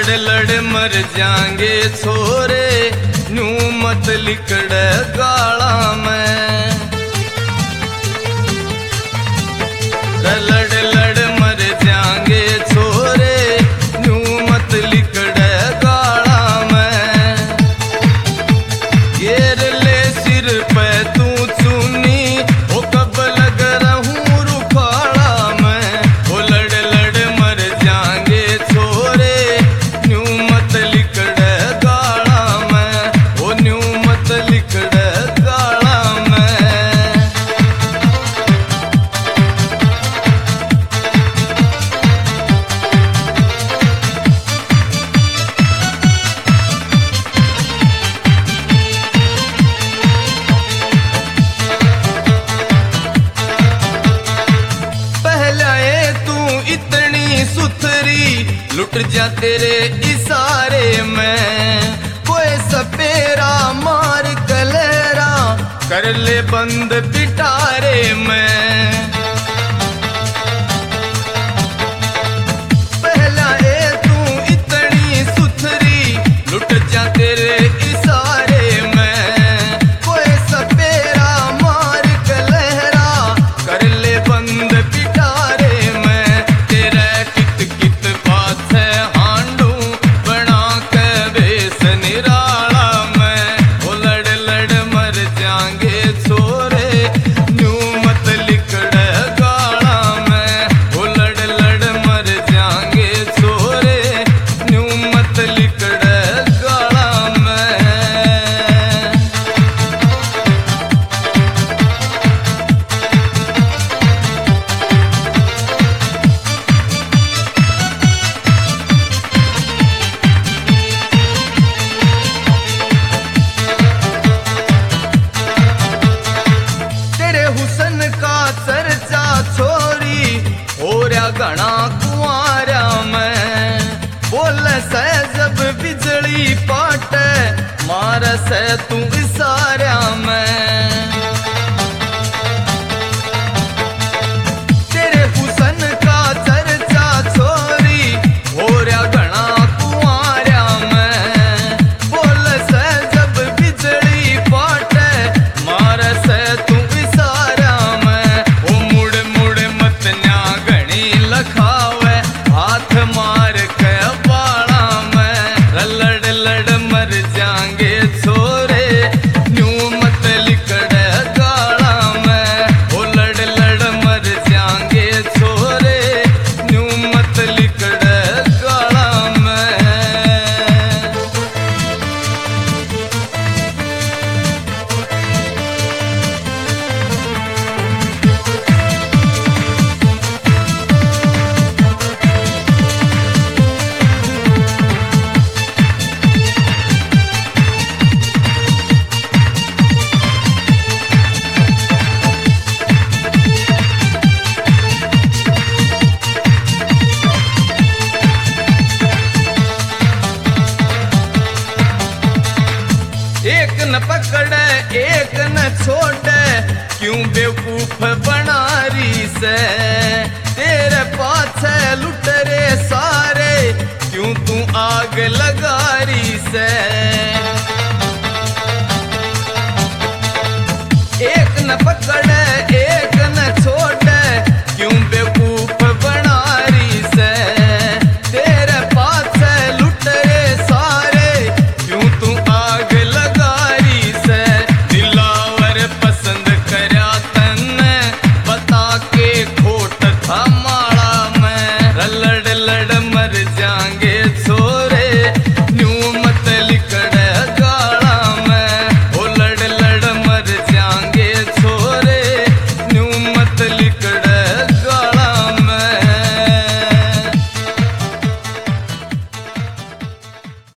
लड़ लड़ मर जाएंगे छोरे, न्यू मत लिकड़े गाला में। लड़ लड़ मर जाएंगे छोरे, न्यू मत लिकड़े गाला में। घेर ले सिर पे तू चुनी, ओ कब लग रहूं रुखाड़ा में। ओ लड़ लड़ मर जाएंगे छोरे, न्यू मत लिकड़े गाला में। ओ न्यू मत लिकड़े गाला में। लुट जा तेरे इशारे में, कोई सपेरा मार कलेरा कर ले बंद पिटारे में। पहला ए तू इतनी सुथरी, लुट जा तेरे इशारे में, कोई सपेरा मार कलेरा कर ले बंद पिटारे में। तेरा कित कित हांडू बना के बेस निराला में। ओ लड़ लड़ मर जाएंगे छोरे, न्यू मत लिकड़े गाला में। ओ लड़ लड़ मर जाएंगे छोरे, न्यू मत लिकड़े गाला में। हुसन का चर्चा छोरी हो रहा घना कुआरा में। बोल से जब बिजली पाटे, मार से तू इशारा में। तेरे हुसन का चर्चा छोरी हो रहा घना कुआरा में। बोल से जब बिजली पाटे, मार से तू लखावे हाथ मार के बाड़ा में। लड़ लड़ मर जाएंगे छोरे, न्यू मत लिकड़े गाला में। ओ लड़ लड़ मर जाएंगे छोरे, न्यू मत लिकड़े गाला में। एक न पकड़े एक न छोड़े, क्यों बेवकूफ बना रही से। तेरे पाछे लुटेरे सारे, क्यों तू आग लगा रही से।